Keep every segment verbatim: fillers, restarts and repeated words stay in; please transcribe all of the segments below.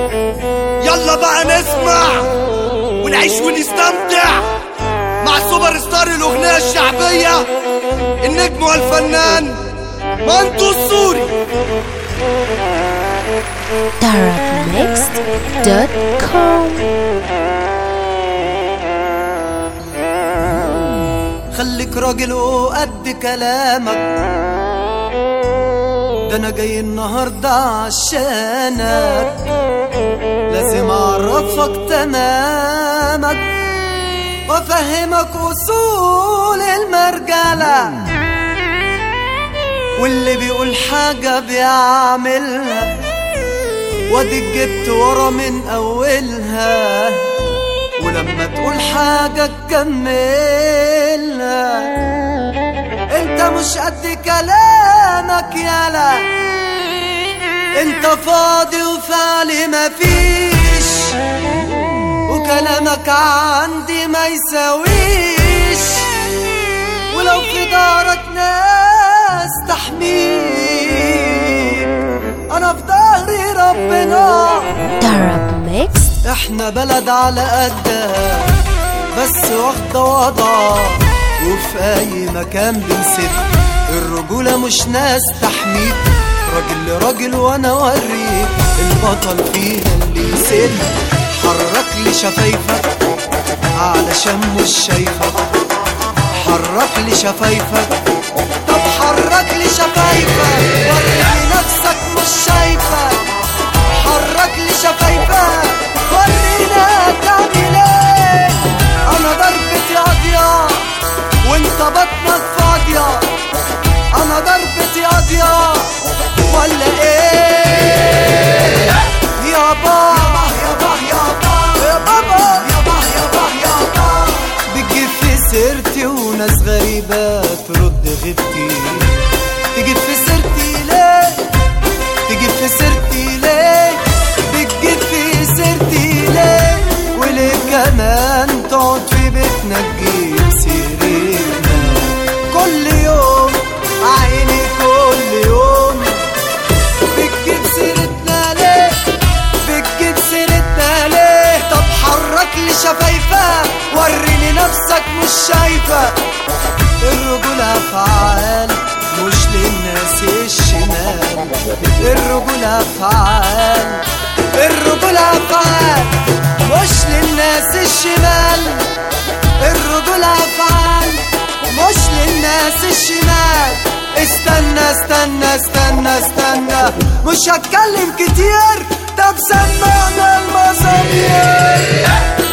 يلا بقى نسمع ونعيش ونستمتع مع سوبر ستار الأغنية الشعبية النجم والفنان مانتو السوري. Darab Mixed دوت كوم. خليك راجل وقد كلامك، ده انا جاي النهارده عشانك، لازم اعرفك تمامك وافهمك اصول المرجله، واللي بيقول حاجه بيعملها، واديك جبت ورا من اولها، ولما تقول حاجه تكملها. انت مش قد كلامك يالا، انت فاضي وفعلي مفيش، وكلامك عندي ما يساويش، ولو في دارك ناس تحميك انا في ظهري ربنا. Darab Mixed. احنا بلد على قدها بس واخده وضع، وفي اي مكان بنسد، الرجولة مش ناس تحميك، راجل لراجل وانا اوريك البطل فيها اللي يسد. حرك لي شفايفك علشان مش شايفك، حرك لي شفايفك، طب حرك لي شفايفك وريني نفسك مش شايفك، حرك لي شفايفك ورينا تعمل ايه. انا ضربتي قاضية وانت بطنك فاضية، انا ضربتي قاضية ولا ايه؟ يابا يابا يابا يا بابا يابا يابا يابا، بتجيب في سيرتي وناس غريبة ترد غيبتي، تجيب في سيرتي ليه؟ تجيب في سيرتي ليه؟ بتجيب في سيرتي ليه؟ وليه كمان تقعد في بيتنا تجيب سيرتنا كل يوم؟ عيني كل يوم بتجيب سيرتنا ليه؟ بتجيب سيرتنا ليه؟ طب حرك لي شفايفك وريني نفسك مش شايفة. الرجولة أفعال مش للناس الشمال، الرجولة أفعال، الرجولة أفعال مش للناس الشمال، الرجولة أفعال مش للناس الشمال. استنى استنى استنى استنى مش هتكلم كتير، طب سمعنا المزامير.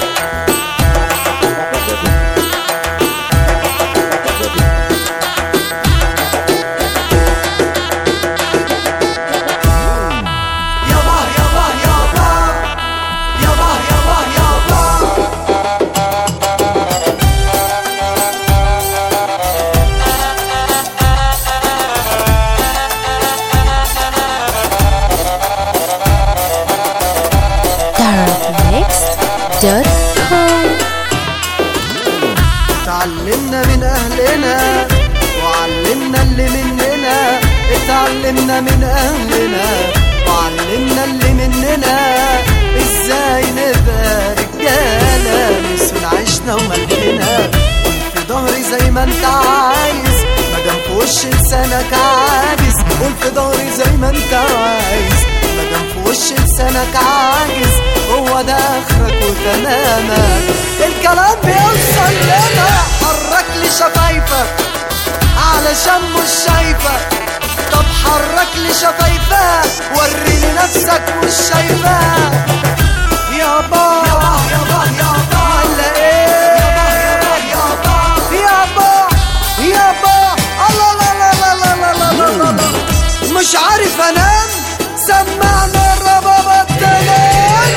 اتعلمنا من اهلنا وعلمنا اللي مننا، اتعلمنا من اهلنا وعلمنا اللي مننا، ازاي نبقى رجاله نسون عيشنا وملحنا. قول في ظهري زي ما انت عايز مادام في وش لسانك عاجز، قول في ظهري زي ما انت عايز مادام في وش لسانك عاجز، هو ده اخرك وتمامك الكلام بيوصل لنا. حرك لي شفايفك علشان مش شايفك، طب حرك لي شفايفك وريني نفسك مش شايفك. يابا يابا يابا يابا ولا ايه؟ يابا يابا يابا يابا الله لا لا لا لا لا لا لا، مش عارف انام سمعنا الربابة التمام.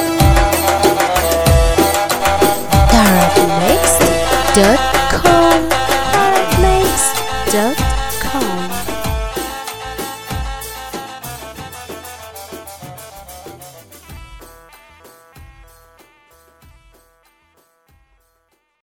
Darab Mixed دوت كوم.